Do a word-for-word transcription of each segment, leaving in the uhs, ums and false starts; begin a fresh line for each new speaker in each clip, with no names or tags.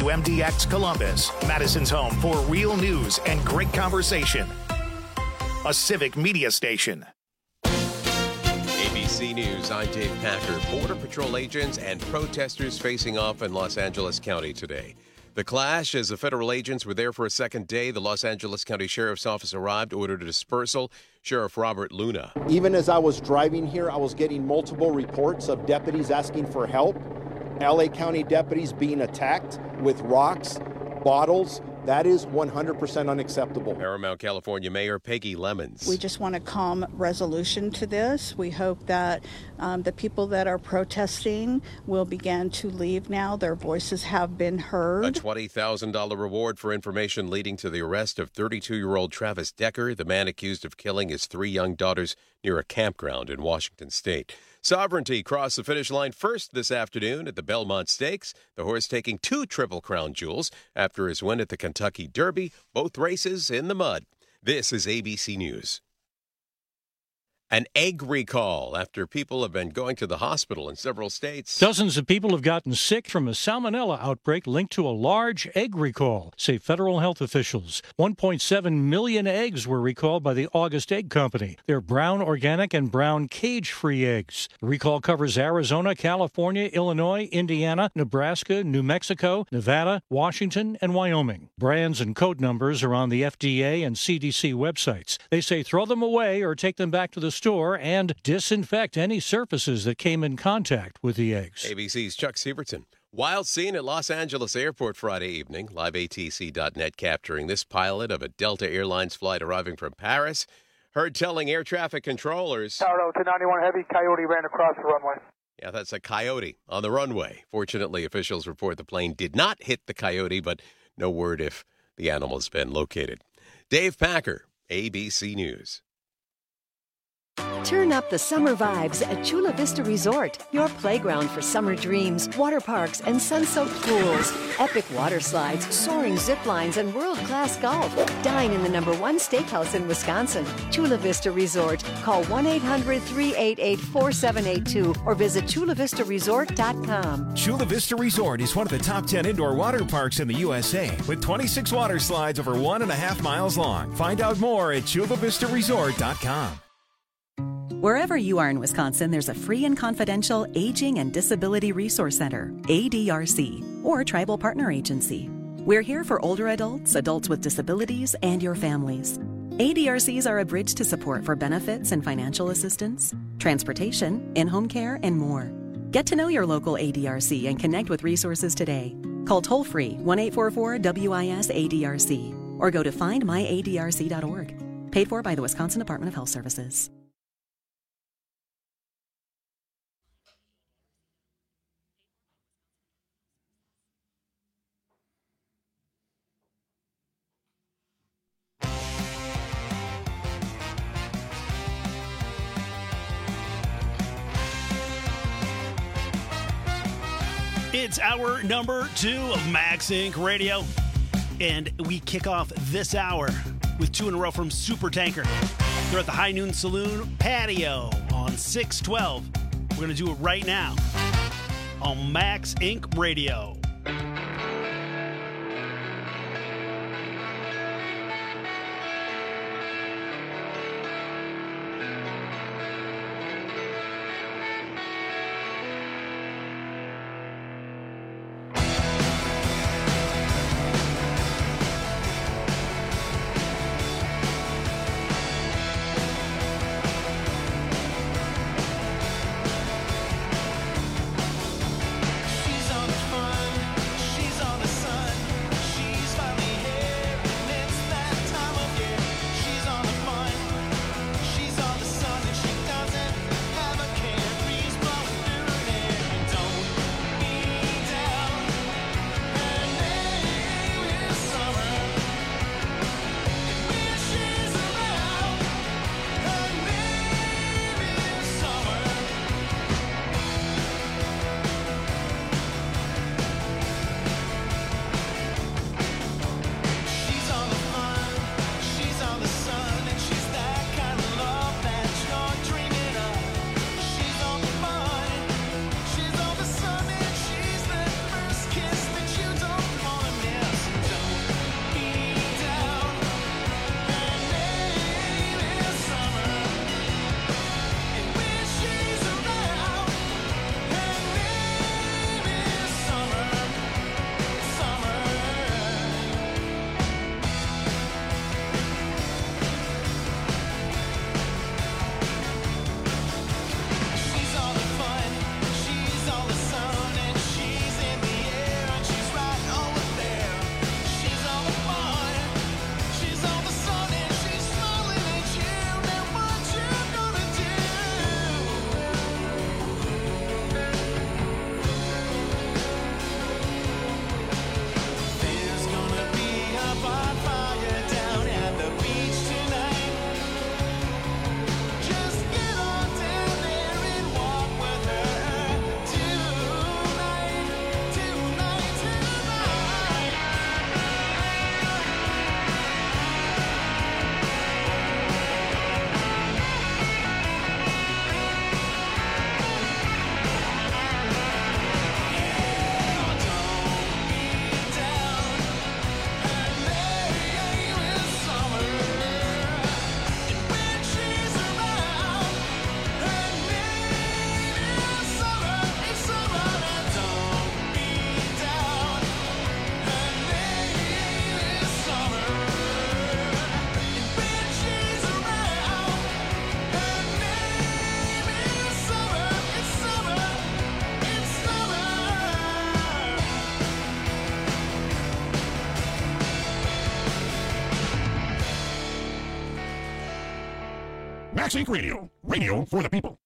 W M D X Columbus, Madison's home for real news and great conversation. A civic media station.
A B C News, I'm Dave Packer. Border Patrol agents and protesters facing off in Los Angeles County today. The clash as the federal agents were there for a second day. The Los Angeles County Sheriff's Office arrived, ordered a dispersal. Sheriff Robert Luna.
Even as I was driving here, I was getting multiple reports of deputies asking for help. L A County deputies being attacked with rocks, bottles. That is one hundred percent unacceptable.
Paramount, California Mayor Peggy Lemons.
We just want a calm resolution to this. We hope that um, the people that are protesting will begin to leave now. Their voices have been heard.
A twenty thousand dollars reward for information leading to the arrest of thirty-two-year-old Travis Decker, the man accused of killing his three young daughters near a campground in Washington State. Sovereignty crossed the finish line first this afternoon at the Belmont Stakes. The horse taking two Triple Crown jewels after his win at the Kentucky Derby, both races in the mud. This is A B C News. An egg recall after people have been going to the hospital in several states.
Dozens of people have gotten sick from a salmonella outbreak linked to a large egg recall, say federal health officials. one point seven million eggs were recalled by the August Egg Company. They're brown organic and brown cage-free eggs. The recall covers Arizona, California, Illinois, Indiana, Nebraska, New Mexico, Nevada, Washington, and Wyoming. Brands and code numbers are on the F D A and C D C websites. They say throw them away or take them back to the store and disinfect any surfaces that came in contact with the eggs.
A B C's Chuck Sievertson. Wild scene at Los Angeles Airport Friday evening. Live A T C dot net capturing this pilot of a Delta Airlines flight arriving from Paris. Heard telling air traffic controllers.
Tower two ninety-one Heavy, Coyote ran across the runway.
Yeah, that's a coyote on the runway. Fortunately, officials report the plane did not hit the coyote, but no word if the animal's been located. Dave Packer, A B C News.
Turn up the summer vibes at Chula Vista Resort, your playground for summer dreams, water parks, and sun-soaked pools. Epic water slides, soaring zip lines, and world-class golf. Dine in the number one steakhouse in Wisconsin. Chula Vista Resort. Call one eight hundred, three eight eight, four seven eight two or visit chula vista resort dot com.
Chula Vista Resort is one of the top ten indoor water parks in the U S A with twenty-six water slides over one and a half miles long. Find out more at chula vista resort dot com.
Wherever you are in Wisconsin, there's a free and confidential Aging and Disability Resource Center, A D R C, or Tribal Partner Agency. We're here for older adults, adults with disabilities, and your families. A D R Cs are a bridge to support for benefits and financial assistance, transportation, in-home care, and more. Get to know your local A D R C and connect with resources today. Call toll-free one eight four four W I S A D R C or go to find my A D R C dot org. Paid for by the Wisconsin Department of Health Services.
It's hour number two of Max Incorporated. Radio, and we kick off this hour with two in a row from Super Tanker. They're at the High Noon Saloon patio on six twelve. We're going to do it right now on Max Incorporated. Radio.
She's on the front Max Inc Radio. Radio for the people.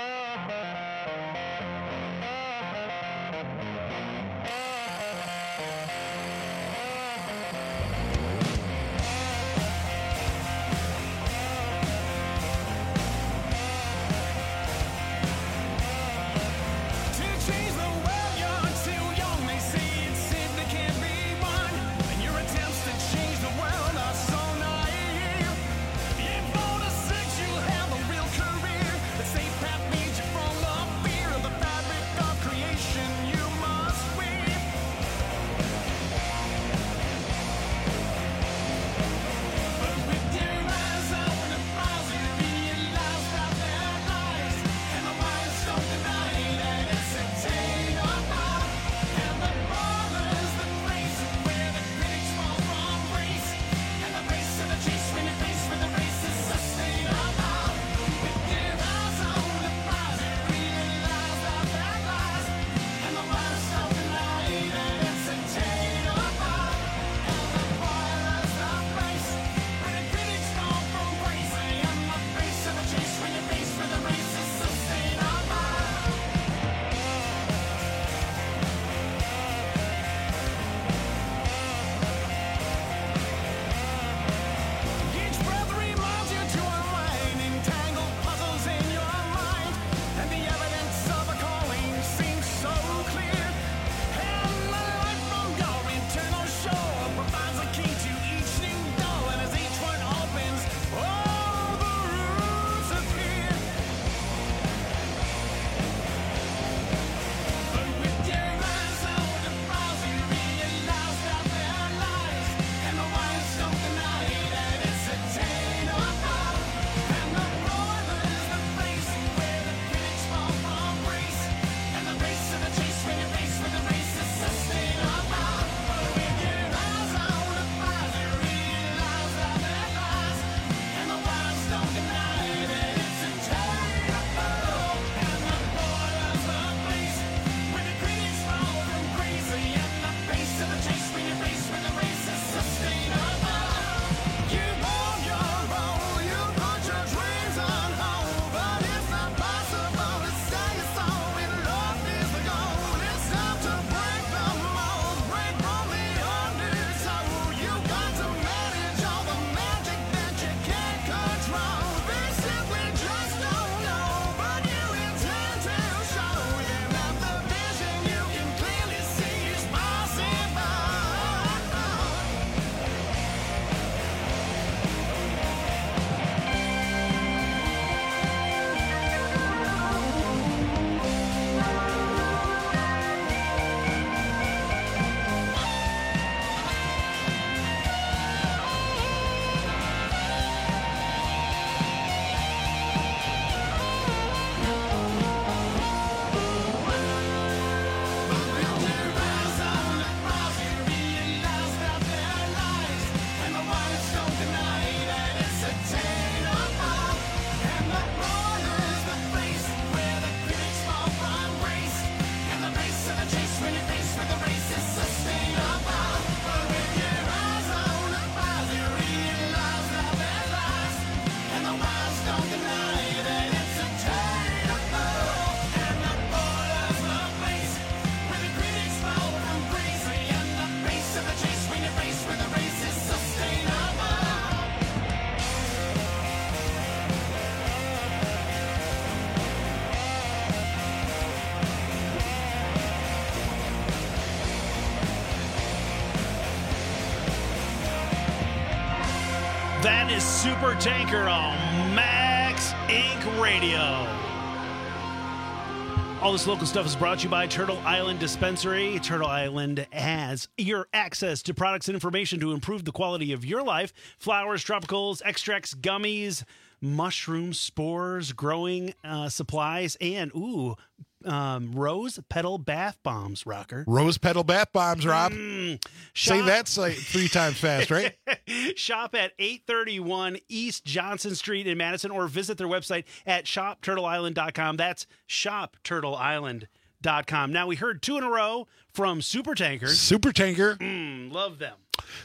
That is Super Tanker on Max Incorporated. Radio. All this local stuff is brought to you by Turtle Island Dispensary. Turtle Island has your access to products and information to improve the quality of your life. Flowers, tropicals, extracts, gummies, mushroom spores, growing uh, supplies, and, ooh, um, rose petal bath bombs, Rocker.
Rose petal bath bombs, Rob.
Mm,
Say that like three times fast, right?
Shop at eight thirty-one East Johnson Street in Madison, or visit their website at shop turtle island dot com. That's shop turtle island dot com. Now, we heard two in a row from Super Tankers.
Super Tanker.
Mm, love them.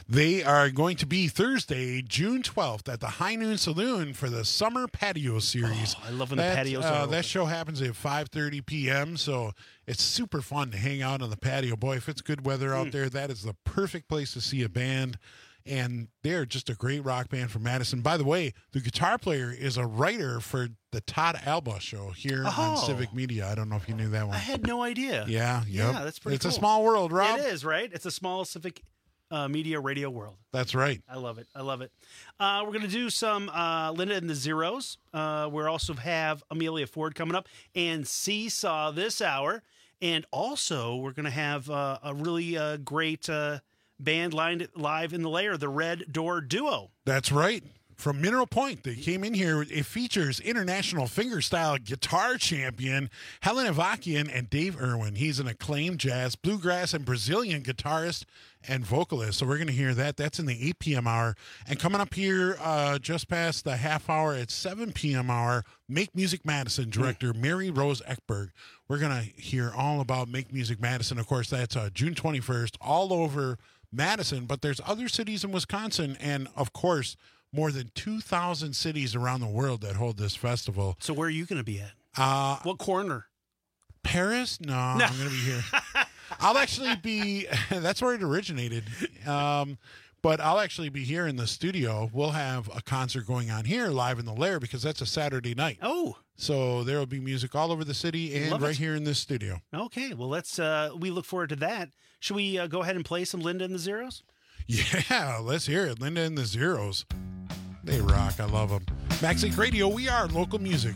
They are going to be Thursday, June twelfth at the High Noon Saloon for the Summer Patio Series.
Oh, I love when
that,
the patios are
uh,
open.
That show happens at five thirty p.m., so it's super fun to hang out on the patio. Boy, if it's good weather out
Mm.
there, that is the perfect place to see a band. And they're just a great rock band from Madison. By the way, the guitar player is a writer for the Todd Alba show here
Oh.
on Civic Media. I don't know if you knew that one.
I had no idea.
Yeah, yep.
Yeah, that's pretty
It's
cool.
a small world, Rob.
It is, right? It's a small civic uh, media radio world.
That's right.
I love it. I love it. Uh, we're going to do some uh, Linda and the Zeros. Uh, we also have Amelia Ford coming up and Seesaw this hour. And also, we're going to have uh, a really uh, great uh, band lined live in the lair, the Red Door Duo.
That's right. From Mineral Point, they came in here. It features international fingerstyle guitar champion Helen Avakian and Dave Irwin. He's an acclaimed jazz, bluegrass, and Brazilian guitarist and vocalist. So we're going to hear that. That's in the eight p.m. hour. And coming up here uh, just past the half hour at seven p.m. hour, Make Music Madison director Mary Rose Ekberg. We're going to hear all about Make Music Madison. Of course, that's uh, June twenty-first, all over Madison. But there's other cities in Wisconsin, and, of course, more than two thousand cities around the world that hold this festival.
So where are you going to be at?
Uh,
what corner?
Paris? No, I'm going to be here. I'll actually be, that's where it originated. Um, but I'll actually be here in the studio. We'll have a concert going on here live in the Lair because that's a Saturday night.
Oh.
So there will be music all over the city and
Love
right
it.
here in this studio.
Okay. Well, let's, uh, we look forward to that. Should we uh, go ahead and play some Linda and the Zeros?
Yeah, let's hear it. Linda and the Zeros. They rock. I love them. Maxink Radio, we are local music.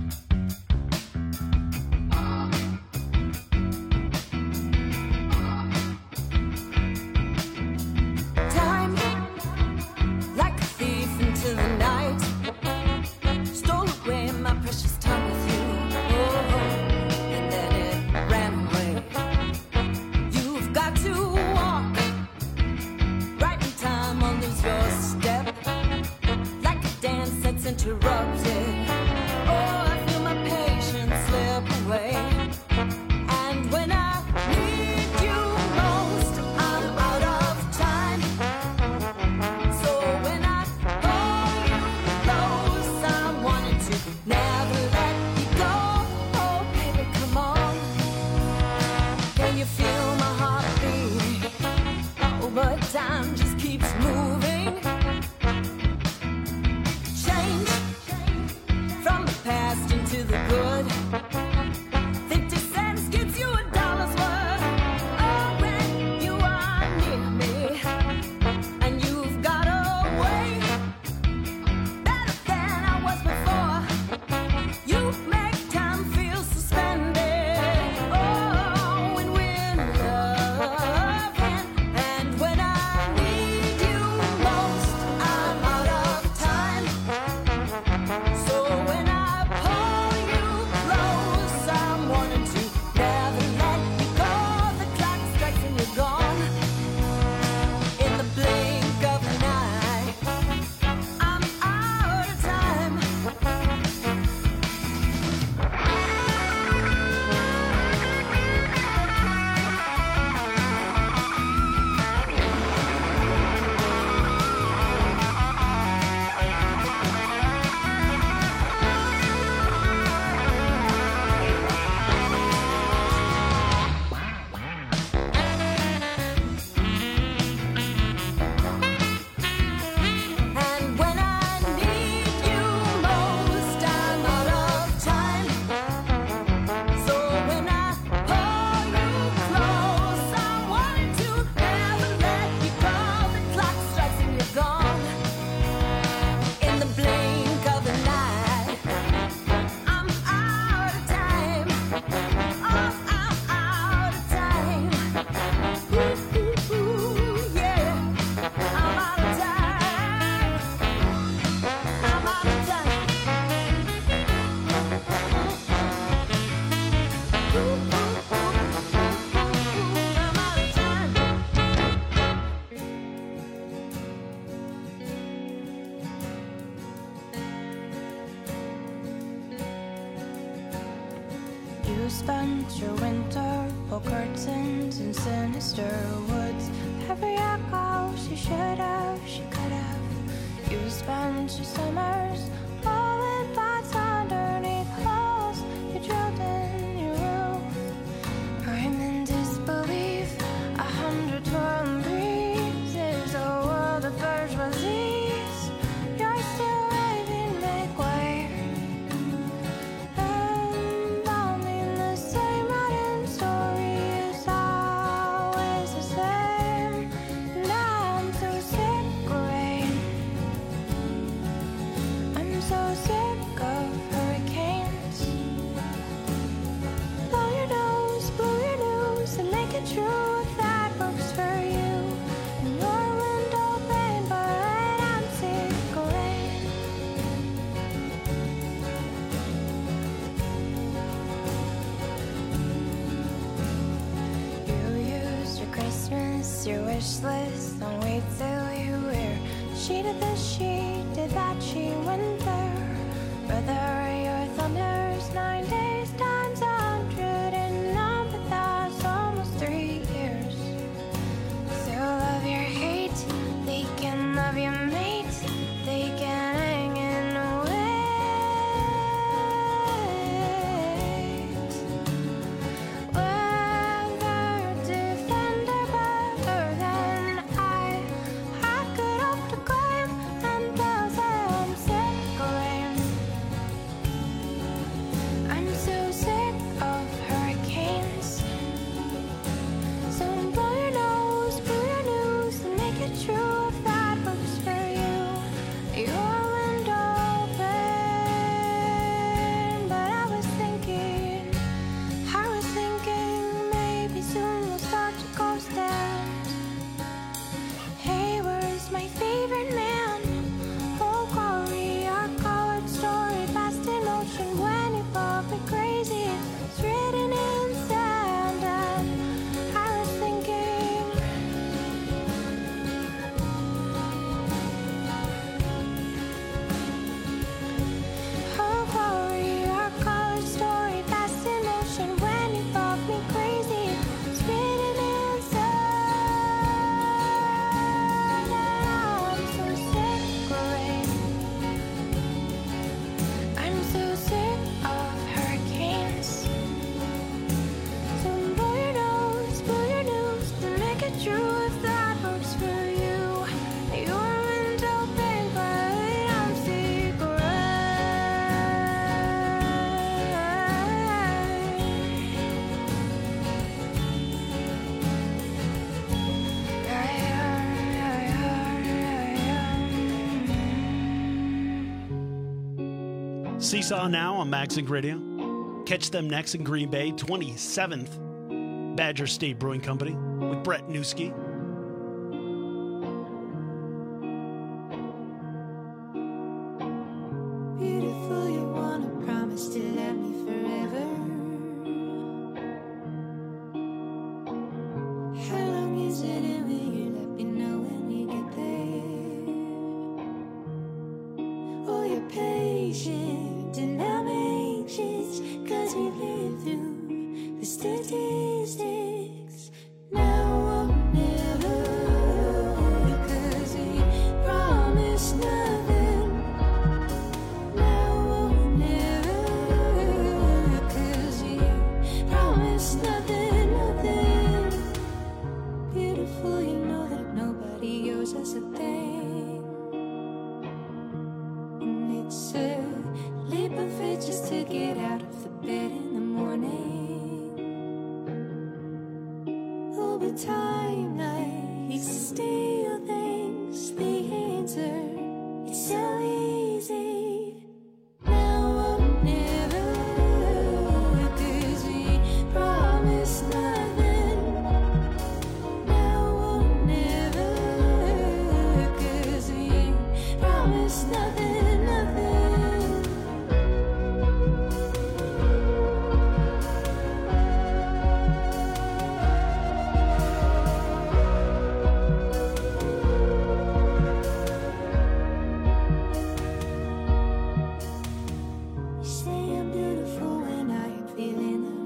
Time, like a thief into the night, stole away my precious time with you. Oh, and then it ran away. You've got to walk right in time or lose your step, like a dance that's interrupted. Oh, I feel my patience slip away. And when I need you most, I'm out of time. So when I call you close, I'm wanting to never let you go. Oh, baby, come on. Can you feel my heart beating? Oh, but time just keeps moving. Change from the past into the good. Fifty cents gets you a dollar's worth. Oh, when you are near me, and you've got a way better than I was before. You make time feel suspended. Oh, when we're loving, and when I need you most, I'm out of time. So when I pull you close, I'm wanting to never let you go. The clock strikes and you're gone. In the blink of an eye, I'm out of time. And when I need you most, I'm out of time. So when I pull you close, I wanted to never let you go. The clock strikes and you're gone. In the blink of an eye, I'm out of time. Oh, I'm out of time. Ooh, ooh, ooh, yeah. I'm out of time. I'm out of time. Ooh, ooh, ooh, I'm out of time.
You spent your winter for curtains in sinister woods. Every echo she should have, she could have. You spent your summers all in pots underneath holes you drilled in your roof. I'm in disbelief, a hundred twirling breezes, a world of bourgeoisies. You're still raving, make way. And I mean the same rotten story is always the same. And I'm so sick of rain. I'm so sick of hurricanes. Blow your nose, blow your nose, and make it true if that works for you. And your window pane, but I'm sick of rain. You used your Christmas, your wish list on wait till you wear. She did this, she did that, she went there. Brother, your thunder's nine days times a hundred and none, but that's almost three years. So love your hate, they can love your mate, they can hang in a wait. Weather defender better than I, I could hope to claim, and they'll say I'm sick of rain. I'm so sick of hurricanes. So blow your nose, blow your nose, and make it true if that works for you. Your window pane, but I was thinking, I was thinking maybe soon we'll start to ghost down. Hey, where's my favorite man? Oh, Corey, our colored story, fast in motion when you love me crazy. It's written in sand, and I was thinking, oh, Corey, our colored story, fast in motion when you love me crazy. It's written in sand, and I'm so sick of rain. I'm so sick of hurricanes. So blow your nose, blow your nose, to make it true if that works for you. Your window pane, but I'm sick of rain.
Seesaw now on Maxink Radio. Catch them next in Green Bay, twenty-seventh Badger State Brewing Company with Brett Newski.
Beautiful, you wanna promise to love me forever. How long is it and will you let me know when we get there? Oh, you're patient and I'm anxious, cause we've lived through the statistics. Now or never, cause we promised nothing. Now or never, cause we promised nothing, nothing. Beautiful, you know that nobody owes us a thing. And it's a leap of faith just to get out of the bed in the morning. Oh, but time likes to steal things. The answer, it's so easy. Now or never, cause we promised nothing. Now or never, cause we promised nothing, nothing. You say I'm beautiful when I am feeling the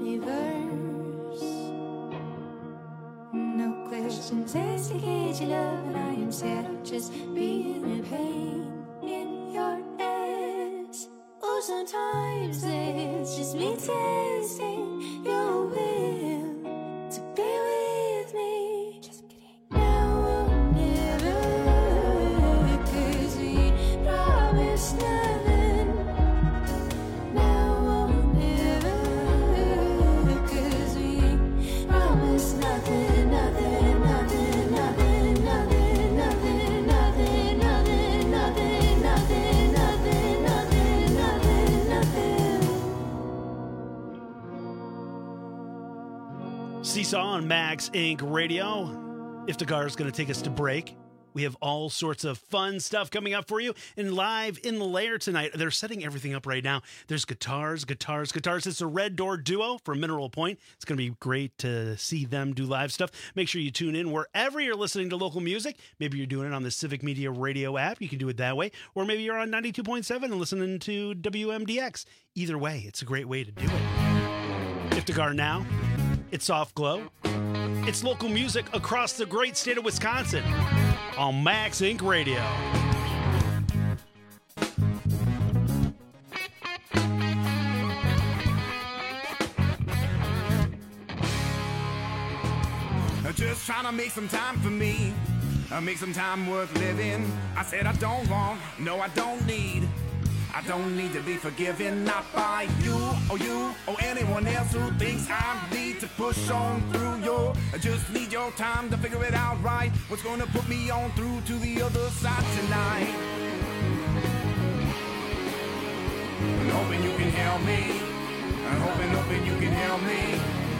reverse. No questions asked to gauge your love, and I am scared of just being in pain in your ass. Oh, sometimes it's just me tasting your will to be with me. Just kidding. Now or never, 'cause we promised nothing. Now or never, 'cause we promised nothing, nothing, nothing, nothing, nothing, nothing, nothing, nothing, nothing, nothing, nothing, nothing, nothing, nothing.
Seesaw on Max Incorporated. Radio. Iftikhar is going to take us to break. We have all sorts of fun stuff coming up for you. And live in the lair tonight, they're setting everything up right now. There's guitars, guitars, guitars. It's a Red Door duo from Mineral Point. It's going to be great to see them do live stuff. Make sure you tune in wherever you're listening to local music. Maybe you're doing it on the Civic Media Radio app. You can do it that way. Or maybe you're on ninety-two point seven and listening to W M D X. Either way, it's a great way to do it. Iftikhar now. It's Soft Glow. It's local music across the great state of Wisconsin on Max Incorporated. Radio.
Just trying to make some time for me, uh, make some time worth living. I said I don't want, no I don't need, I don't need to be forgiven, not by you or you or anyone else who thinks I need to push on through your. I just need your time to figure it out right. What's gonna put me on through to the other side tonight? I'm hoping you can help me. I'm hoping, hoping you can help me.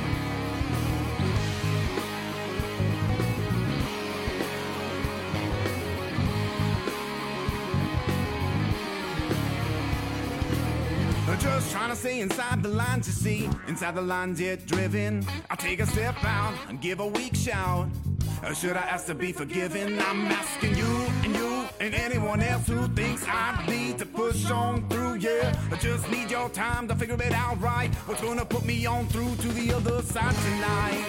Just trying to stay inside the lines, you see. Inside the lines, yet driven. I take a step out and give a weak shout. Or should I ask to be forgiven? I'm asking you and you and anyone else who thinks I need to push on through, yeah. I just need your time to figure it out right. What's gonna put me on through to the other side tonight?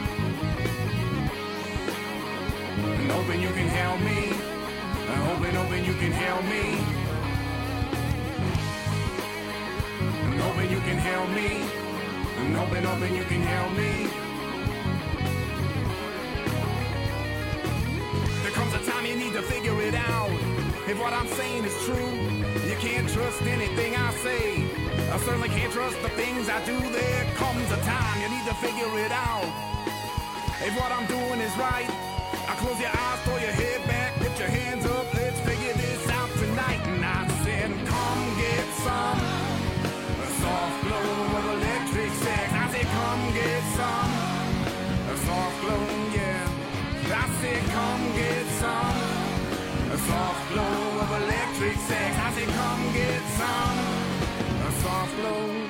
I'm hoping you can help me. I'm hoping, hoping you can help me. I'm hoping you can help me. I'm hoping, hoping you can help me. There comes a time you need to figure it out. If what I'm saying is true, you can't trust anything I say. I certainly can't trust the things I do. There comes a time you need to figure it out. If what I'm doing is right, I close your eyes, throw your head back, put your hands up, let's figure this out tonight. And I said, come get some soft glow of electric sex. I said, come get some a soft glow, yeah. I said, come get some a soft glow of electric sex. I said, come get some a soft glow.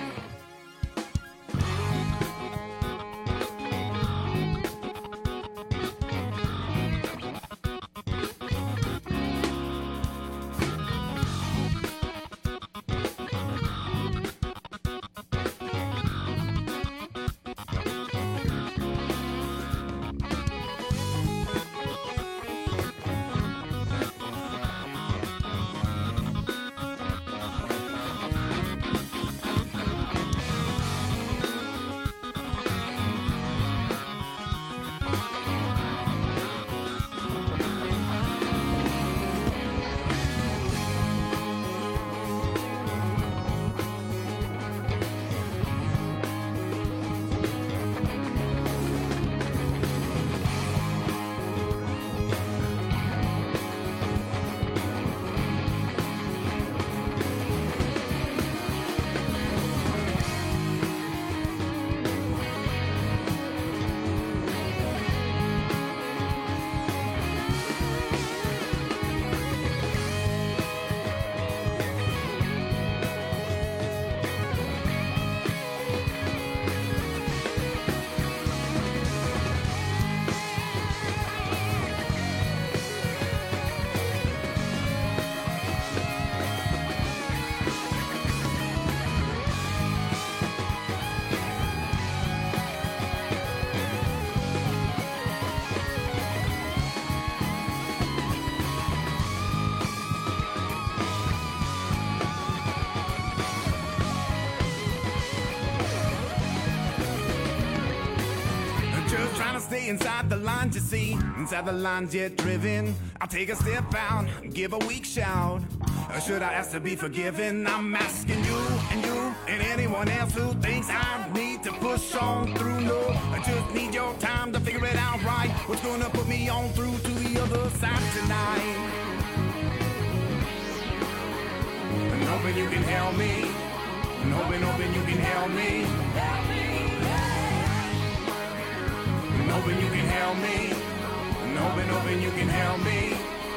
inside the lines, you see, inside the lines yet driven. I'll take a step out, give a weak shout. Or should I ask to be forgiven? I'm asking you and you and anyone else who thinks I need to push on through. No, I just need your time to figure it out right. What's gonna put me on through to the other side tonight? And hoping you can help me. And hoping, hoping you can help me. And hoping you can help me. And hoping, hoping you can help me.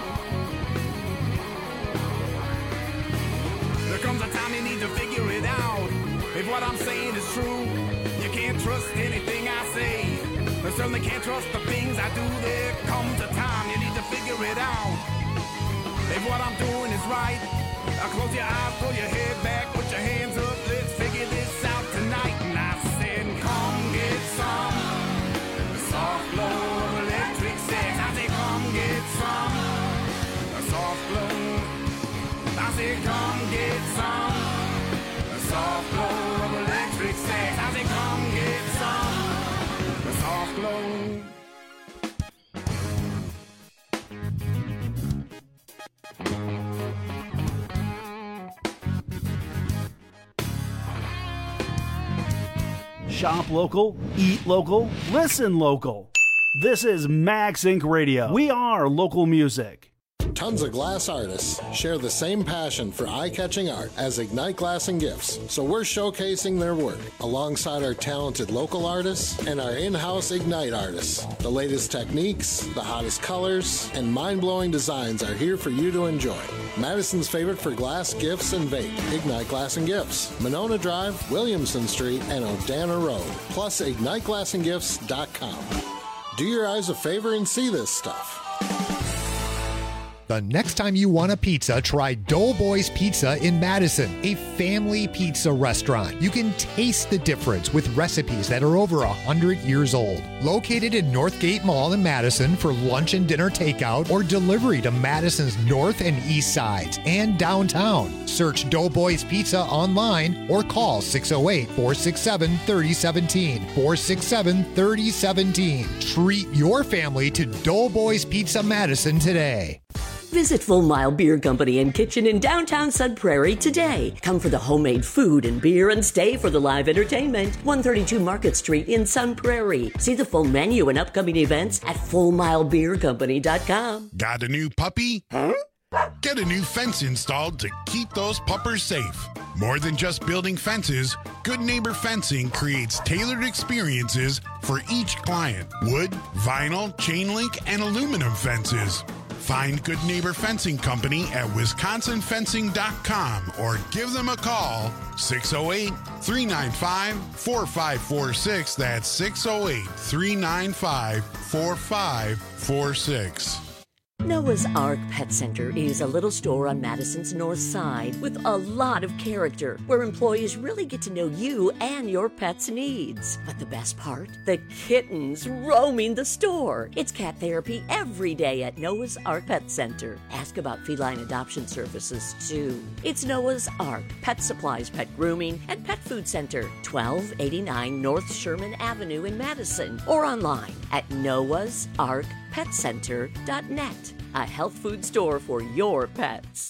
There comes a time you need to figure it out. If what I'm saying is true, you can't trust anything I say. I certainly can't trust the things I do. There comes a time you need to figure it out. If what I'm doing is right, I'll close your eyes, pull your head back, put your hands up, let's figure this out tonight. And I said, come get some soft glow of electric sex. I said, come get some soft glow. I said, come get some soft glow of electric sex. I said, come get some soft glow.
Shop local, eat local, listen local. This is Max Incorporated. Radio. We are local music.
Tons of glass artists share the same passion for eye-catching art as Ignite Glass and Gifts, so we're showcasing their work alongside our talented local artists and our in-house Ignite artists. The latest techniques, the hottest colors, and mind-blowing designs are here for you to enjoy. Madison's favorite for glass, gifts, and vape, Ignite Glass and Gifts, Monona Drive, Williamson Street, and Odana Road, plus ignite glass and gifts dot com. Do your eyes a favor and see this stuff.
The next time you want a pizza, try Doughboys Pizza in Madison, a family pizza restaurant. You can taste the difference with recipes that are over one hundred years old. Located in Northgate Mall in Madison for lunch and dinner takeout or delivery to Madison's north and east sides and downtown. Search Doughboys Pizza online or call six oh eight, four six seven, three oh one seven, four six seven, three oh one seven. Treat your family to Doughboys Pizza Madison today.
Visit Full Mile Beer Company and Kitchen in downtown Sun Prairie today. Come for the homemade food and beer and stay for the live entertainment. one thirty-two Market Street in Sun Prairie. See the full menu and upcoming events at full mile beer company dot com.
Got a new puppy? Huh? Get a new fence installed to keep those puppers safe. More than just building fences, Good Neighbor Fencing creates tailored experiences for each client. Wood, vinyl, chain link, and aluminum fences. Find Good Neighbor Fencing Company at wisconsin fencing dot com or give them a call, six oh eight, three nine five, four five four six. That's six oh eight, three nine five, four five four six.
Noah's Ark Pet Center is a little store on Madison's north side with a lot of character where employees really get to know you and your pet's needs. But the best part? The kittens roaming the store. It's cat therapy every day at Noah's Ark Pet Center. Ask about feline adoption services, too. It's Noah's Ark Pet Supplies, Pet Grooming, and Pet Food Center, twelve eighty-nine North Sherman Avenue in Madison, or online at noahs ark pet center dot net. A health food store for your pets.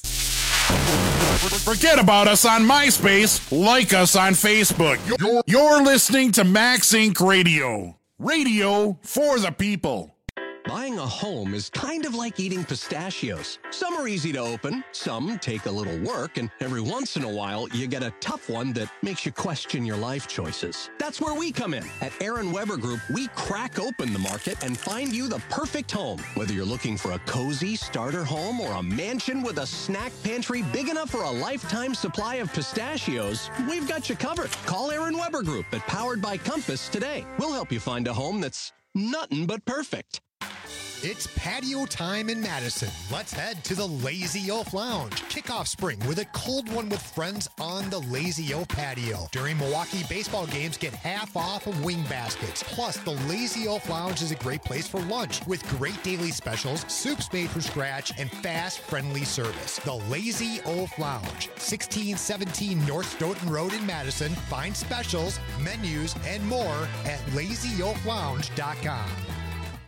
Forget about us on MySpace. Like us on Facebook. You're, you're listening to Max Incorporated. Radio. Radio for the people.
Buying a home is kind of like eating pistachios. Some are easy to open, some take a little work, and every once in a while, you get a tough one that makes you question your life choices. That's where we come in. At Aaron Weber Group, we crack open the market and find you the perfect home. Whether you're looking for a cozy starter home or a mansion with a snack pantry big enough for a lifetime supply of pistachios, we've got you covered. Call Aaron Weber Group at Powered by Compass today. We'll help you find a home that's nothing but perfect.
It's patio time in Madison. Let's head to the Lazy Oaf Lounge. Kick off spring with a cold one with friends on the Lazy Oaf patio. During Milwaukee baseball games, get half off of wing baskets. Plus, the Lazy Oaf Lounge is a great place for lunch with great daily specials, soups made from scratch, and fast, friendly service. The Lazy Oaf Lounge, sixteen seventeen North Stoughton Road in Madison. Find specials, menus, and more at lazy oaf lounge dot com.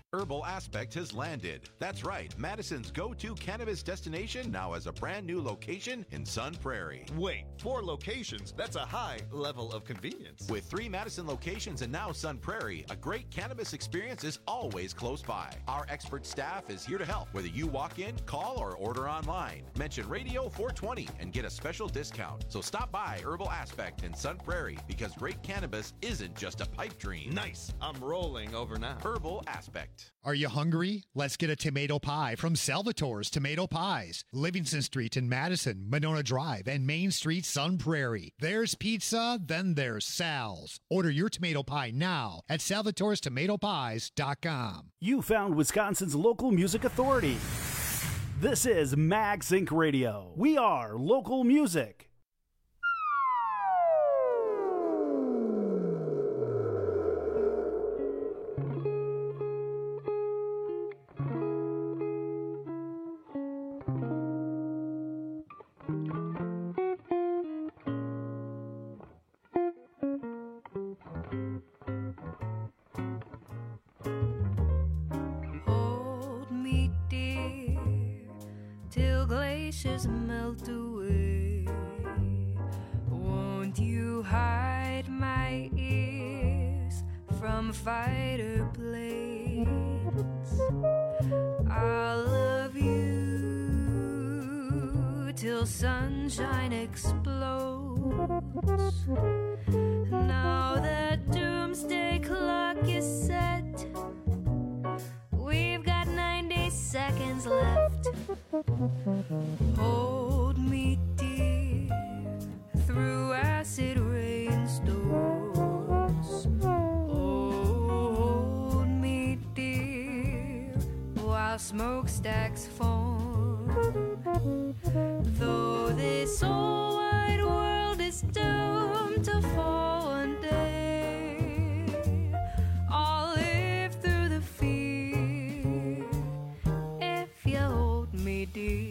Herbal Aspect has landed. That's right, Madison's go-to cannabis destination now has a brand new location in Sun Prairie.
Wait, four locations? That's a high level of convenience.
With three Madison locations and now Sun Prairie, a great cannabis experience is always close by. Our expert staff is here to help, whether you walk in, call, or order online. Mention Radio four twenty and get a special discount. So stop by Herbal Aspect in Sun Prairie, because great cannabis isn't just a pipe dream.
Nice. I'm rolling over now.
Herbal Aspect.
Are you hungry? Let's get a tomato pie from Salvatore's Tomato Pies. Livingston Street in Madison, Monona Drive, and Main Street, Sun Prairie. There's pizza, then there's Sal's. Order your tomato pie now at salvatores tomato pies dot com.
You found Wisconsin's local music authority. This is MagSync Radio. We are local music.
Glaciers melt away. Won't you hide my ears from fighter planes? I'll love you till sunshine explodes. Now that doomsday clock is set, we've got ninety seconds left. Hold me, dear, through acid rainstorms. Oh, hold me, dear, while smokestacks form. Though this whole wide world is doomed to fall one day, I'll live through the fear if you hold me, dear.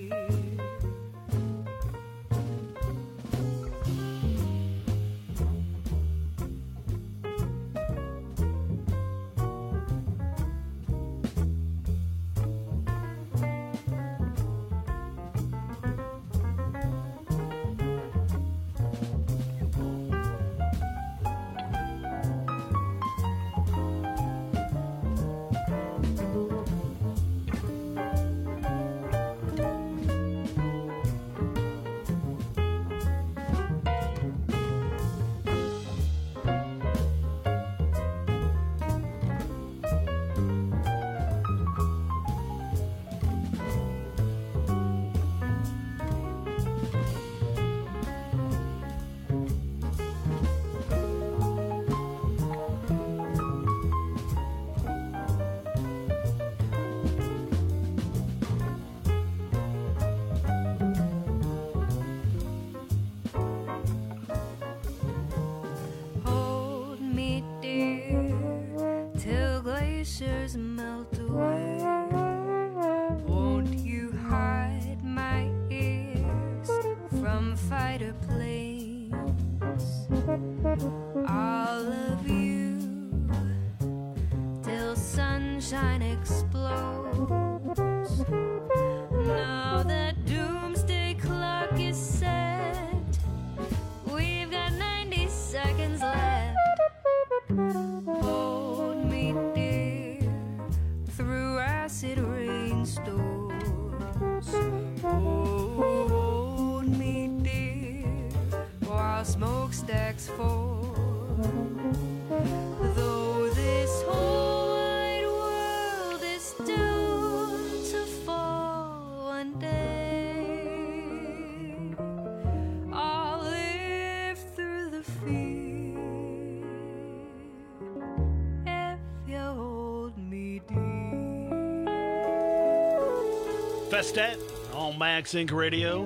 Festet on MagSync Radio.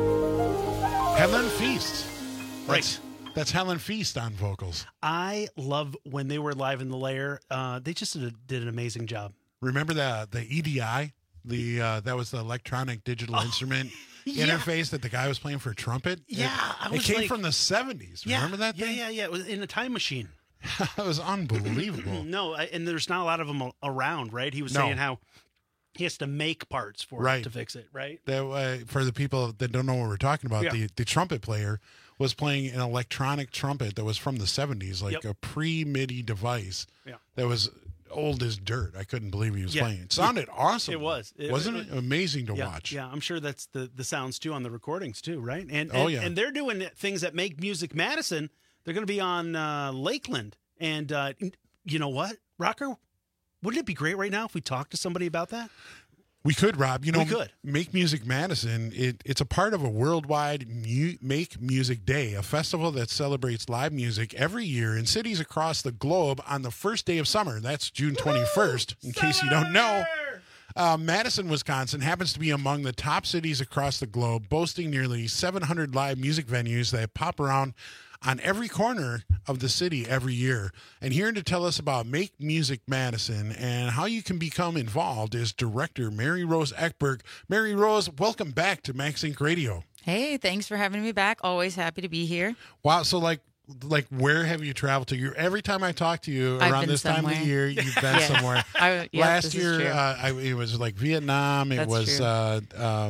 Helen Feast.
Right.
That's, that's Helen Feast on vocals.
I love when they were live in the lair. Uh, they just did, a, did an amazing job.
Remember the the E D I? The uh, that was the electronic digital oh, instrument yeah. interface that the guy was playing for trumpet.
Yeah,
it,
I was
it came
like,
from the seventies. Remember
yeah,
that thing?
Yeah, yeah, yeah. It was in a time machine.
That was unbelievable.
No, I- and there's not a lot of them around, right? He was
No.
saying how he has to make parts for
Right.
it to fix it, right?
That uh, for the people that don't know what we're talking about,
Yeah.
the, the trumpet player was playing an electronic trumpet that was from the seventies, like
Yep.
a pre-MIDI device
Yeah.
that was old as dirt. I couldn't believe he was
Yeah.
playing. It sounded awesome.
It was. It-
Wasn't
it-
it? Amazing to
yeah,
watch.
Yeah, I'm sure that's the, the sounds too on the recordings too, right? And,
Oh,
and,
yeah.
and they're doing things that Make Music Madison. They're going to be on uh, Lakeland. And uh, you know what, Rocker? Wouldn't it be great right now if we talked to somebody about that?
We could, Rob. You know,
We could.
Make Music Madison, it, it's a part of a worldwide mu- Make Music Day, a festival that celebrates live music every year in cities across the globe on the first day of summer. That's June twenty-first, in case you don't know. Uh, Madison, Wisconsin happens to be among the top cities across the globe, boasting nearly seven hundred live music venues that pop around on every corner of the city every year. And here to tell us about Make Music Madison and how you can become involved is director Mary Rose Eckberg. Mary Rose, welcome back to Max Inc Radio.
Hey, thanks for having me back. Always happy to be here.
Wow, so like like where have you traveled to? You every time I talk to you
I've
around
been
this time of
somewhere.
the year, you've been
Yeah.
somewhere.
I- yeah,
Last
this is
year,
true.
uh, I, it was like Vietnam. It
That's
was
true.
uh, uh,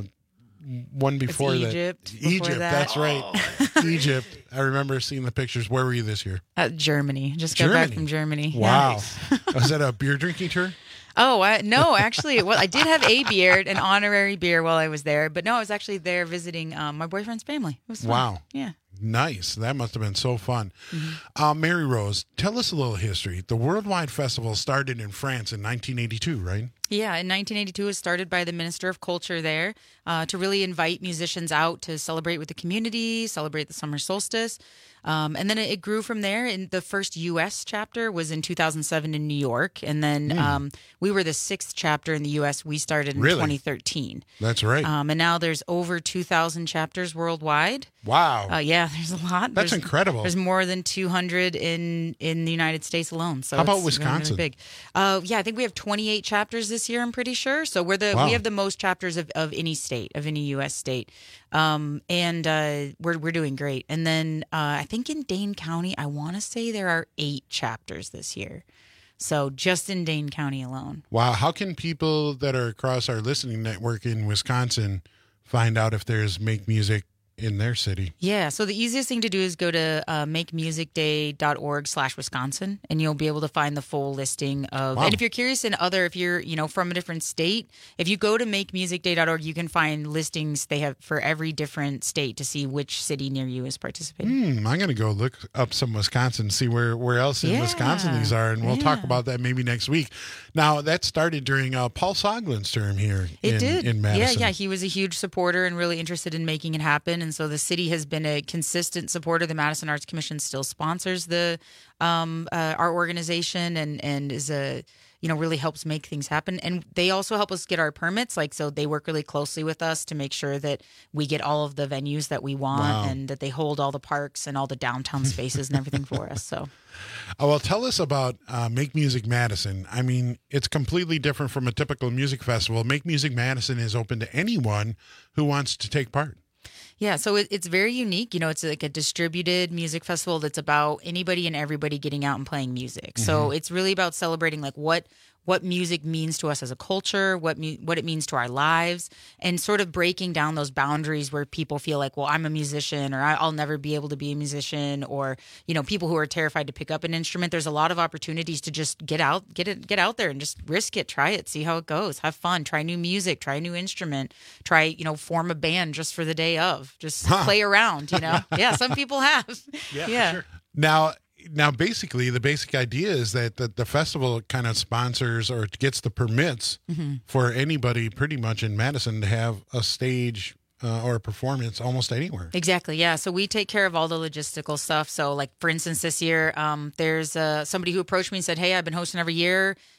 one before that.
Egypt before
Egypt,
that.
that's right. Egypt. I remember seeing the pictures. Where were you this year?
Uh, Germany. Just got back
Germany.
from Germany.
Wow.
Yeah.
Was that a beer drinking tour?
Oh, I, no, actually, well, I did have a beer, an honorary beer while I was there. But no, I was actually there visiting um, my boyfriend's family. It was fun.
Wow.
Yeah.
Nice. That must have been so fun.
Mm-hmm.
Uh, Mary Rose, tell us a little history. The Worldwide Festival started in France in nineteen eighty-two, right?
Yeah, in nineteen eighty-two, it was started by the Minister of Culture there uh, to really invite musicians out to celebrate with the community, celebrate the summer solstice. Um, and then it, it grew from there. And the first U S chapter was in two thousand seven in New York. And then
Hmm.
um, we were the sixth chapter in the U S. We started in
Really?
twenty thirteen.
That's right.
Um, and now there's over two thousand chapters worldwide.
Wow.
Uh, yeah, there's a lot.
That's
There's-
incredible.
There's more than two hundred in in the United States alone. So
How about
it's really, really
Wisconsin?
big. Uh, yeah, I think we have twenty-eight chapters this year. I'm pretty sure. So we're the
Wow.
we have the most chapters of, of any state, of any U S state, um, and uh, we're we're doing great. And then uh, I think in Dane County, I want to say there are eight chapters this year. So just in Dane County alone.
Wow. How can people that are across our listening network in Wisconsin find out if there's Make Music in their city?
Yeah, so the easiest thing to do is go to uh, makemusicday.org slash Wisconsin, and you'll be able to find the full listing of.
Wow.
And if you're curious in other, if you're you know from a different state, if you go to makemusicday dot org, you can find listings they have for every different state to see which city near you is participating.
Hmm, I'm going to go look up some Wisconsin, see where, where else in
Yeah,
Wisconsin these are, and we'll talk
yeah.
about that maybe next week. Now, that started during uh, Paul Soglin's term here
It
in,
did.
in Madison.
Yeah, yeah. He was a huge supporter and really interested in making it happen. And so the city has been a consistent supporter. The Madison Arts Commission still sponsors the um, uh, our organization and and is a you know really helps make things happen. And they also help us get our permits. Like so, they work really closely with us to make sure that we get all of the venues that we want
Wow.
and that they hold all the parks and all the downtown spaces and everything for us. So.
Oh, well, tell us about uh, Make Music Madison. I mean, it's completely different from a typical music festival. Make Music Madison is open to anyone who wants to take part.
Yeah, so it, it's very unique. You know, it's like a distributed music festival that's about anybody and everybody getting out and playing music. So it's really about celebrating like what what music means to us as a culture, what mu- what it means to our lives, and sort of breaking down those boundaries where people feel like, well, I'm a musician, or I- I'll never be able to be a musician, or you know, people who are terrified to pick up an instrument. There's a lot of opportunities to just get out, get it, get out there, and just risk it, try it, see how it goes, have fun, try new music, try a new instrument, try you know, form a band just for the day of, just play around. You know, yeah, some people have. Yeah,
Now, now, basically, the basic idea is that the, the festival kind of sponsors or gets the permits
Mhm.
for anybody pretty much in Madison to have a stage uh, or a performance almost anywhere.
Exactly. Yeah. So we take care of all the logistical stuff. So, like for instance, this year, um, there's uh, somebody who approached me and said, "Hey, I've been hosting every year.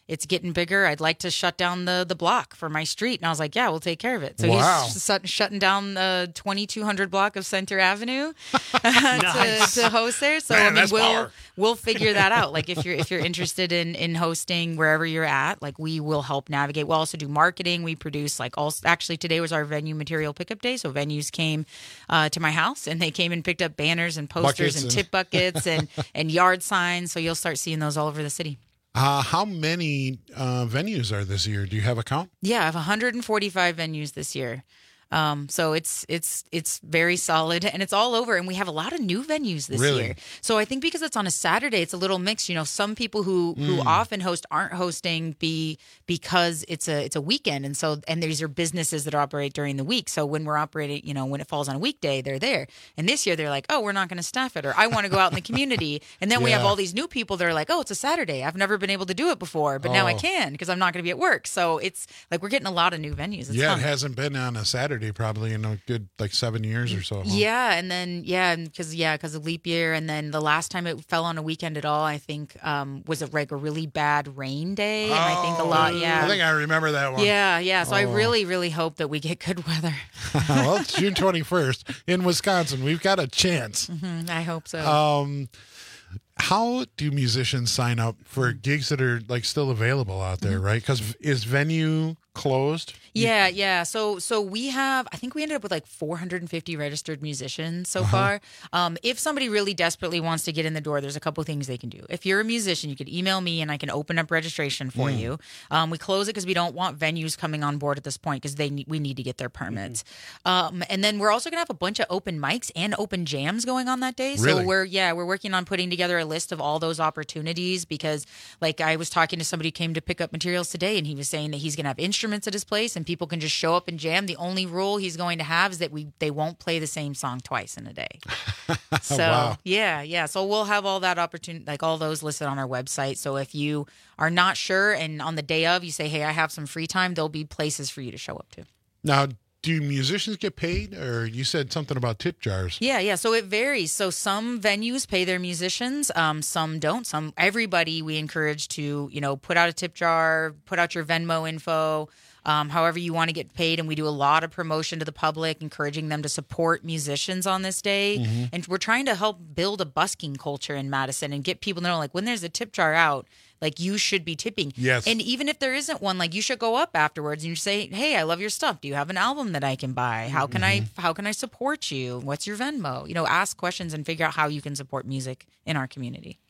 it's getting bigger. I'd like to shut down the the block for my street. And I was like, yeah, we'll take care of it. So
Wow.
he's shut, shutting down the twenty-two hundred block of Center Avenue
Nice.
to, to host there. So
Man,
I mean,
that's
we'll
power.
we'll figure that out. Like if you're if you're interested in in hosting wherever you're at, like we will help navigate. We'll also do marketing. We produce like all. Actually, today was our venue material pickup day. So venues came uh, to my house and they came and picked up banners and posters
Buckets
and
and-
tip buckets and and yard signs. So you'll start seeing those all over the city.
Uh, how many uh, venues are this year? Do you have a count?
Yeah, I have one hundred forty-five venues this year. Um, so it's it's it's very solid and it's all over, and we have a lot of new venues this
Really?
year. So I think because it's on a Saturday, it's a little mixed. You know, some people who who
Mm.
often host aren't hosting be because it's a it's a weekend, and so and these are businesses that operate during the week. So when we're operating, you know, when it falls on a weekday, they're there. And this year they're like, oh, we're not going to staff it, or I want to go out in the community. And then we have
Yeah.
all these new people that are like, oh, it's a Saturday. I've never been able to do it before, but now I
Oh.
can because I'm not going to be at work. So it's like we're getting a lot of new venues. It's
yeah,
fun.
it hasn't been on a Saturday probably in a good like seven years or so. huh?
Yeah, and then yeah, because yeah, because of leap year, and then the last time it fell on a weekend at all, I think um, was a like a really bad rain day, and I think a lot. Yeah,
I think I remember that one.
yeah, yeah. So I
Oh.
really, really hope that we get good weather.
Well, it's June twenty-first in Wisconsin. We've got a chance.
Mhm, I hope so.
Um, how do musicians sign up for gigs that are like still available out there, right? Because is venue closed?
Yeah, yeah. So so we have I think we ended up with like four hundred fifty registered musicians so
Uh-huh.
far. Um, if somebody really desperately wants to get in the door, there's a couple things they can do. If you're a musician, you could email me and I can open up registration for
Mm.
you. Um, we close it because we don't want venues coming on board at this point because they need, we need to get their permits. Um, and then we're also gonna have a bunch of open mics and open jams going on that day. So
Really?
we're yeah we're working on putting together a list of all those opportunities because like I was talking to somebody who came to pick up materials today and he was saying that he's gonna have instruments at his place and people can just show up and jam. The only rule he's going to have is that we they won't play the same song twice in a day. So
Wow.
yeah, yeah. So we'll have all that opportunity, like all those listed on our website. So if you are not sure and on the day of you say, hey, I have some free time, there'll be places for you to show up to.
Now, do musicians get paid? Or you said something about tip jars.
Yeah, yeah. So it varies. So some venues pay their musicians, um, some don't. Some everybody we encourage to, you know, put out a tip jar, put out your Venmo info, um, however you want to get paid. And we do a lot of promotion to the public, encouraging them to support musicians on this day.
Mhm.
And we're trying to help build a busking culture in Madison and get people to know, like, when there's a tip jar out, like you should be tipping.
Yes.
And even if there isn't one, like you should go up afterwards and you say, "Hey, I love your stuff. Do you have an album that I can buy? How can I how can I support you? What's your Venmo?" You know, ask questions and figure out how you can support music in our community.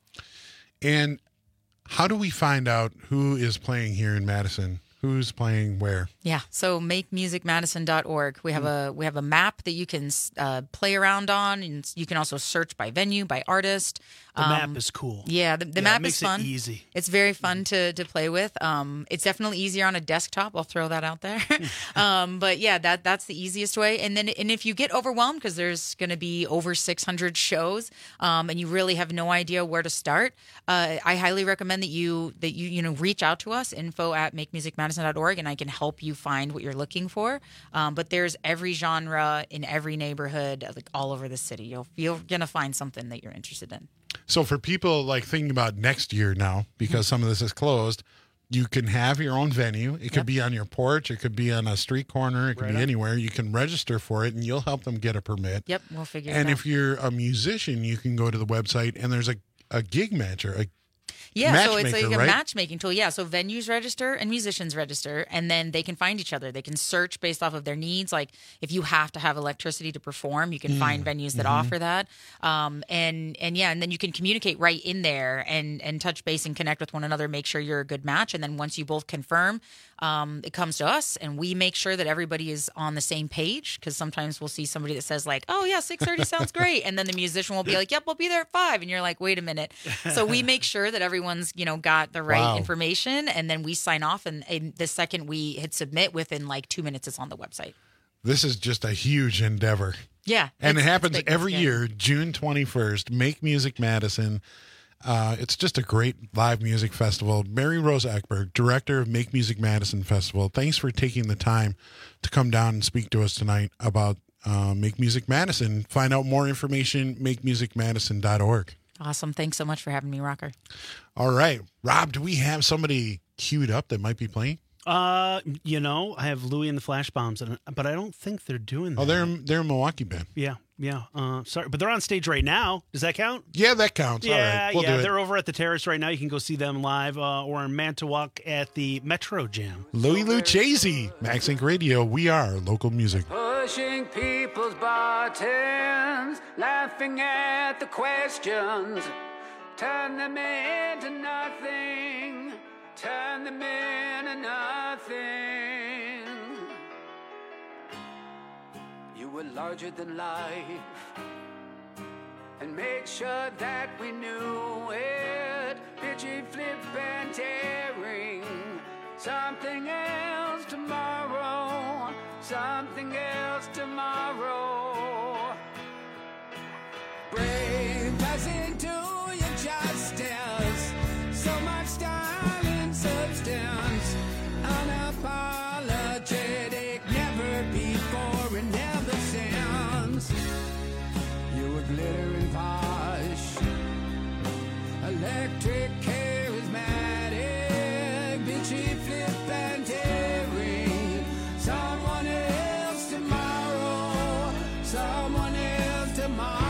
And how do we find out who is playing here in Madison? Who's playing where?
Yeah. So make music madison dot org. We have a we have a map that you can uh, play around on, and you can also search by venue, by artist.
The
Um,
map is cool.
Yeah, the, the
Yeah, it
map
makes
is
it
fun.
easy.
It's very fun to to play with. Um, it's definitely easier on a desktop. I'll throw that out there. um, but yeah, that that's the easiest way. And then and if you get overwhelmed because there's going to be over six hundred shows, um, and you really have no idea where to start, uh, I highly recommend that you that you you know reach out to us, info at make music madison dot org, and I can help you find what you're looking for. Um, but there's every genre in every neighborhood, like all over the city. You'll you're gonna find something that you're interested in.
So for people like thinking about next year now, because some of this is closed, you can have your own venue. It could
Yep.
be on your porch. It could be on a street corner. It could
Right
be
on.
anywhere. You can register for it, and you'll help them get a permit.
Yep, we'll figure
And
it out.
if you're a musician, you can go to the website, and there's a, a gig matcher, a
Yeah, so it's
matchmaker,
like a
right?
matchmaking tool. Yeah, so venues register and musicians register, and then they can find each other. They can search based off of their needs. Like if you have to have electricity to perform, you can
Mm,
find venues that
mhm.
offer that. Um, and and yeah, and then you can communicate right in there and and touch base and connect with one another. Make sure you're a good match, and then once you both confirm, um, it comes to us, and we make sure that everybody is on the same page. Because sometimes we'll see somebody that says like, "Oh yeah, six thirty sounds great," and then the musician will be like, "Yep, we'll be there at five," and you're like, "Wait a minute." So we make sure that everyone's you know got the right
Wow.
information, and then we sign off, and, and the second we hit submit, within like two minutes, it's on the website.
This is just a huge endeavor.
Yeah,
And it
it's-
happens
it's big.
every
Yeah.
year, June twenty-first, Make Music Madison. Uh, it's just a great live music festival. Mary Rose Eckberg, director of Make Music Madison Festival, thanks for taking the time to come down and speak to us tonight about uh, Make Music Madison. Find out more information, make music madison dot org.
Awesome. Thanks so much for having me, Rocker.
All right. Rob, do we have somebody queued up that might be playing?
Uh, you know, I have Louie and the Flash Bombs, but I don't think they're doing that.
Oh, they're they're a Milwaukee band.
Yeah, yeah. Uh, sorry, but they're on stage right now. Does that count?
Yeah, that counts.
Yeah,
All right. We'll
yeah.
do it.
They're over at the Terrace right now. You can go see them live, uh, or in Manitowoc at the Metro Jam.
Louie Lucchese, Max Inc Radio. We are local music.
Pushing people's buttons, laughing at the questions, turn them into nothing, turn them into nothing. You were larger than life, and make sure that we knew it. Pitching, flip, and tearing, something else tomorrow, something else tomorrow. Brave doesn't do you justice, so much style and substance, unapologetic, never before and never since. You were glitter and posh, electric, charismatic, bitchy, flip and tearing, someone else tomorrow, someone else tomorrow.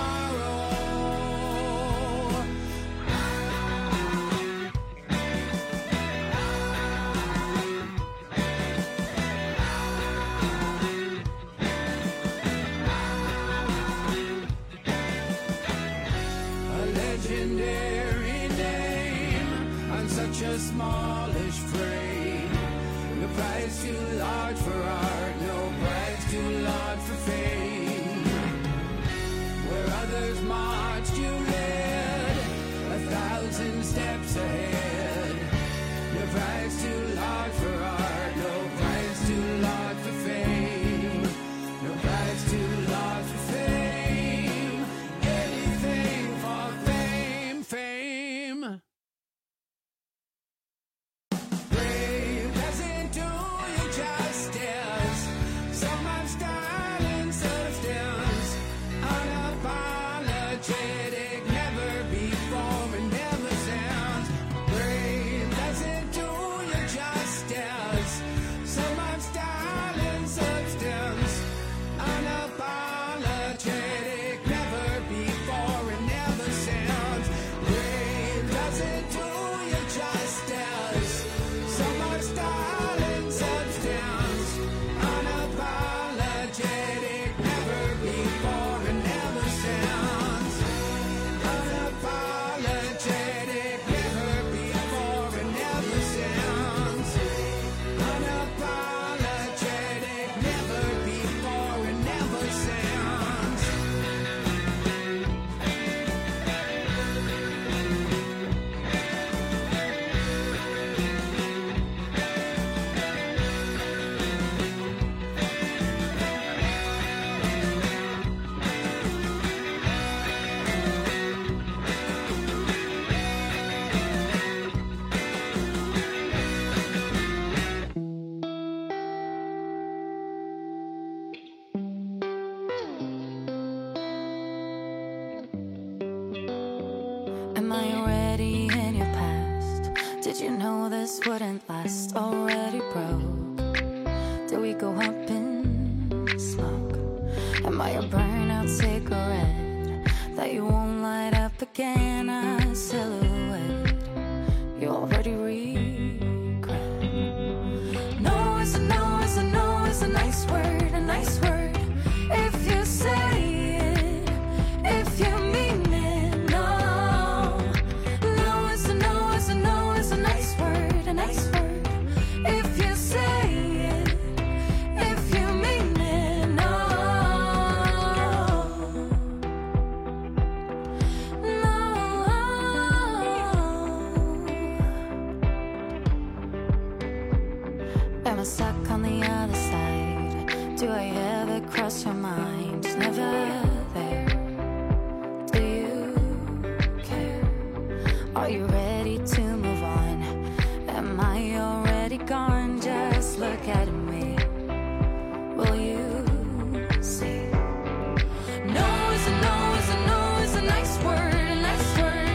A smallish frame, no price too large for art, no price too large for fame. Where others marched, you led a thousand steps ahead. No price too large for art, no price too large for fame. No price too large for fame. Anything for fame, fame.
Am I already in your past? Did you know this wouldn't last? Already broke? Did we go up in smoke? Am I a burnout cigarette that you won't light up again? A silhouette you already regret. No is a no is a no is a nice word, a nice word if you say it, if you mean it. A nice word if you say it, if you mean it. No, no. Am I stuck on the other side? Do I ever cross your mind? Just never there. Do you care? Are you ready to move on? Am I already gone? Just look at me. Will you see? No is a no is a no is a nice word, a nice word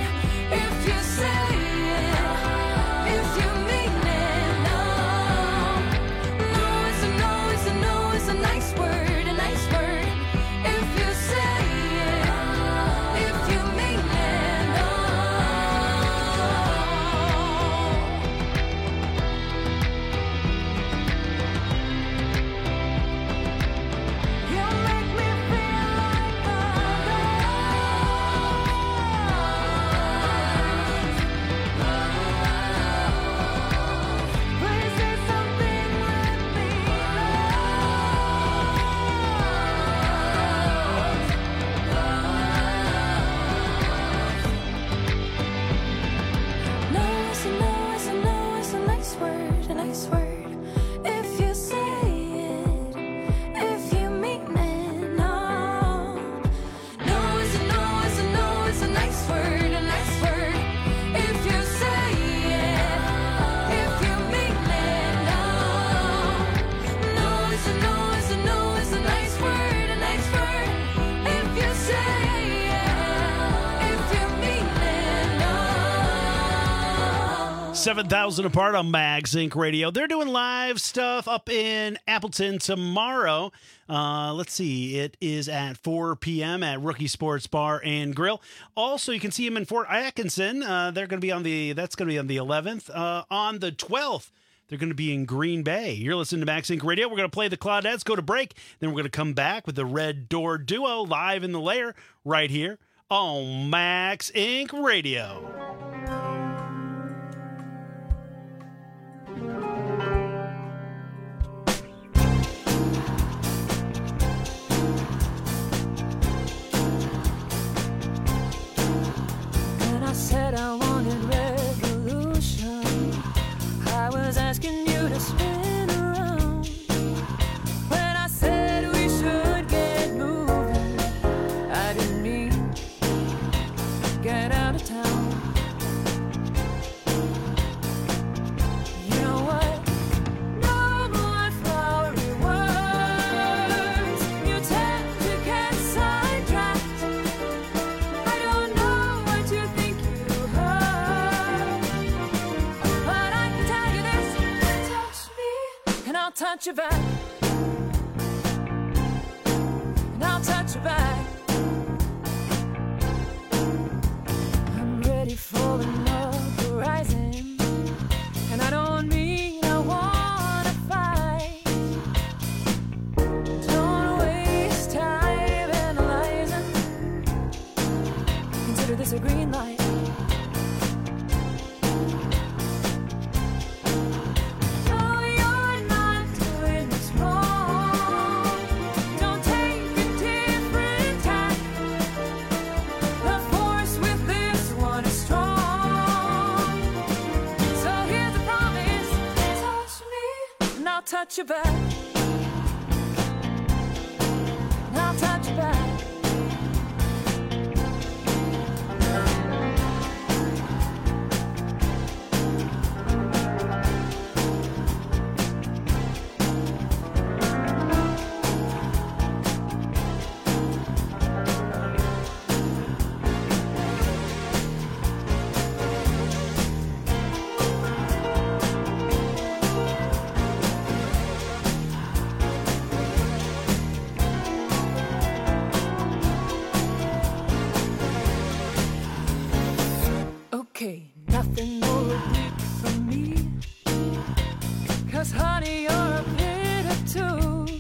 seven thousand apart on MagZinc Radio. They're doing live stuff up in Appleton tomorrow. Uh, let's see. It is at four p.m. at Rookie Sports Bar and Grill. Also, you can see them in Fort Atkinson. Uh, they're going to be on the, that's going to be on the eleventh. Uh, on the twelfth, they're going to be in Green Bay. You're listening to MagZinc Radio. We're going to play the Claudettes, go to break. Then we're going to come back with the Red Door Duo live in the lair right here on MagZinc Radio.
When I said I wanted revolution, I was asking you to spin around. When I said we should get moving, I didn't mean get out of town. You know what? No more flowery words. You tend to get sidetracked. I don't know what you think you heard, but I can tell you this: touch me, and I'll touch you back, and I'll touch you back. I'm ready for another rising, and I don't mean I wanna fight. Don't waste time analyzing. Consider this a green light. No, you're not doing this wrong. Don't take a different tack. The force with this one is strong. So here's the promise: touch me, and I'll touch you back. And I'll touch you back. Okay, nothing more oblique from me. 'Cause honey, you're a bit obtuse.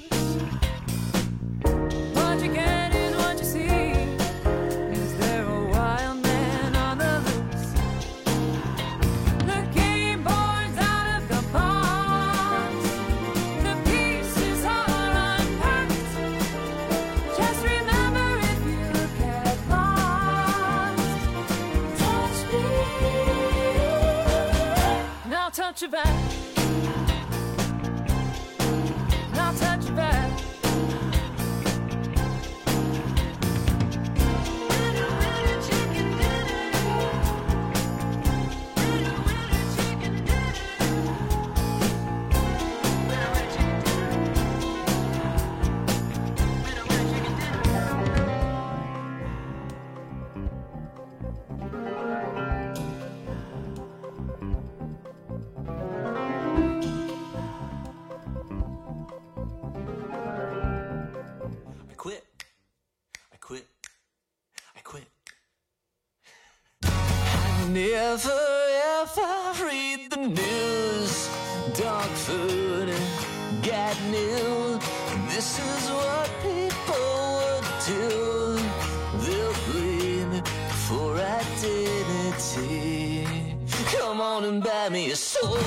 What you get is what you see. Is there a wild man on the loose? The game board's out of the box. The pieces are unpacked. Just remember, if you get lost, touch me, and I'll touch you back. And I'll touch you back.
I quit. I quit. I quit. I never ever read the news. Dog food and getting ill. This is what people would do. They'll bleed for identity. Come on and buy me a soul.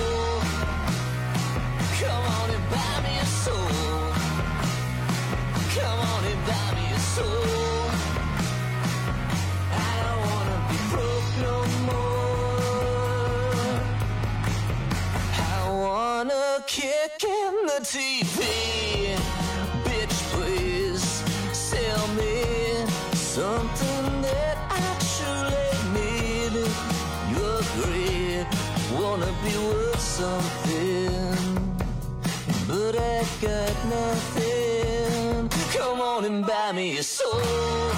Come on and buy me a soul. Come on and buy me a soul. I don't wanna be broke no more. I wanna kick in the T V. Bitch, please sell me something that I truly need. You agree, wanna be worth something, but I got nothing. Come on and buy me a soul.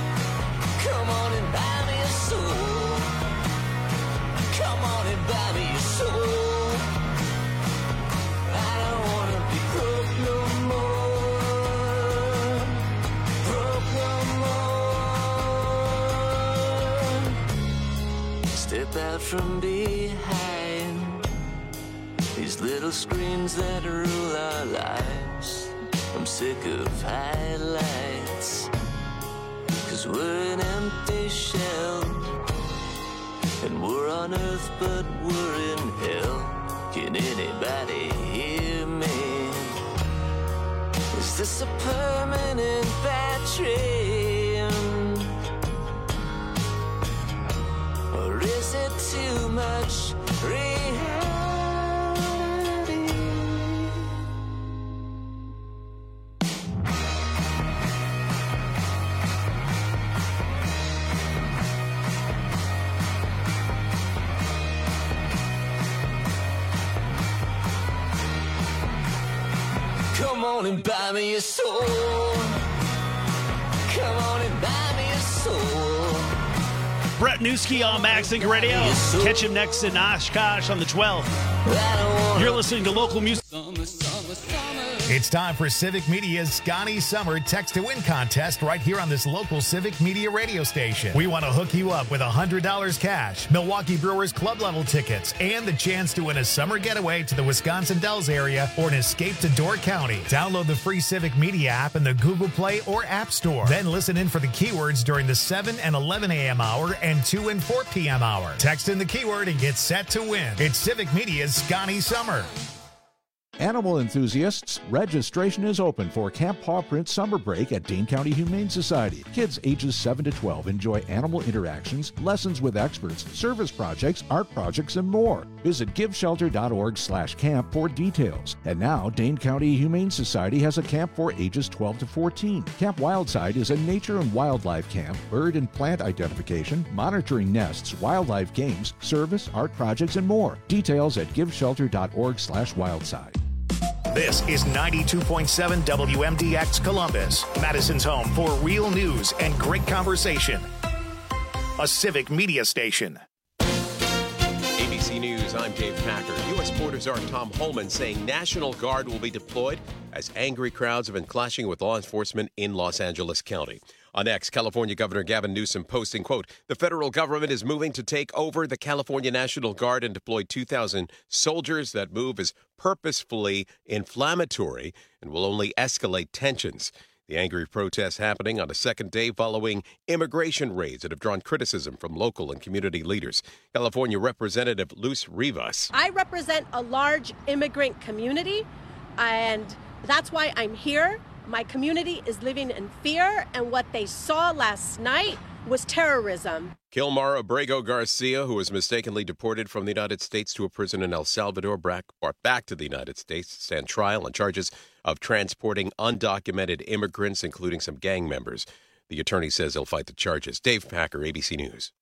Come on and buy me a soul. Come on and buy me
out from behind these little screens that rule our lives. I'm sick of highlights, 'cause we're an empty shell, and we're on earth but we're in hell. Can anybody hear me? Is this a permanent bad dream? Or is it too much reality? Come on and buy me a soul. Come on and buy me a soul.
Brett Newski on Maxink Radio. Catch him next in Oshkosh on the twelfth. You're listening to local music.
It's time for Civic Media's Scotty Summer Text to Win contest right here on this local Civic Media radio station. We want to hook you up with one hundred dollars cash, Milwaukee Brewers club level tickets, and the chance to win a summer getaway to the Wisconsin Dells area or an escape to Door County. Download the free Civic Media app in the Google Play or App Store. Then listen in for the keywords during the seven and eleven a.m. hour and two and four p.m. hour. Text in the keyword and get set to win. It's Civic Media's Scotty Summer.
Animal enthusiasts, registration is open for Camp Paw Print Summer Break at Dane County Humane Society. Kids ages seven to twelve enjoy animal interactions, lessons with experts, service projects, art projects, and more. Visit giveshelter.org slash camp for details. And now, Dane County Humane Society has a camp for ages twelve to fourteen. Camp Wildside is a nature and wildlife camp, bird and plant identification, monitoring nests, wildlife games, service, art projects, and more. Details at giveshelter.org slash wildside.
This is ninety-two point seven W M D X Columbus, Madison's home for real news and great conversation. A Civic Media station.
A B C News, I'm Dave Packer. U S Border Czar Tom Holman saying National Guard will be deployed as angry crowds have been clashing with law enforcement in Los Angeles County. On X, California Governor Gavin Newsom posting, quote, the federal government is moving to take over the California National Guard and deploy two thousand soldiers. That move is purposefully inflammatory and will only escalate tensions. The angry protests happening on a second day following immigration raids that have drawn criticism from local and community leaders. California Representative Luz Rivas.
I represent a large immigrant community, and that's why I'm here. My community is living in fear, and what they saw last night was terrorism.
Kilmar Abrego Garcia, who was mistakenly deported from the United States to a prison in El Salvador, brought back to the United States to stand trial on charges of transporting undocumented immigrants, including some gang members. The attorney says he'll fight the charges. Dave Packer, A B C News.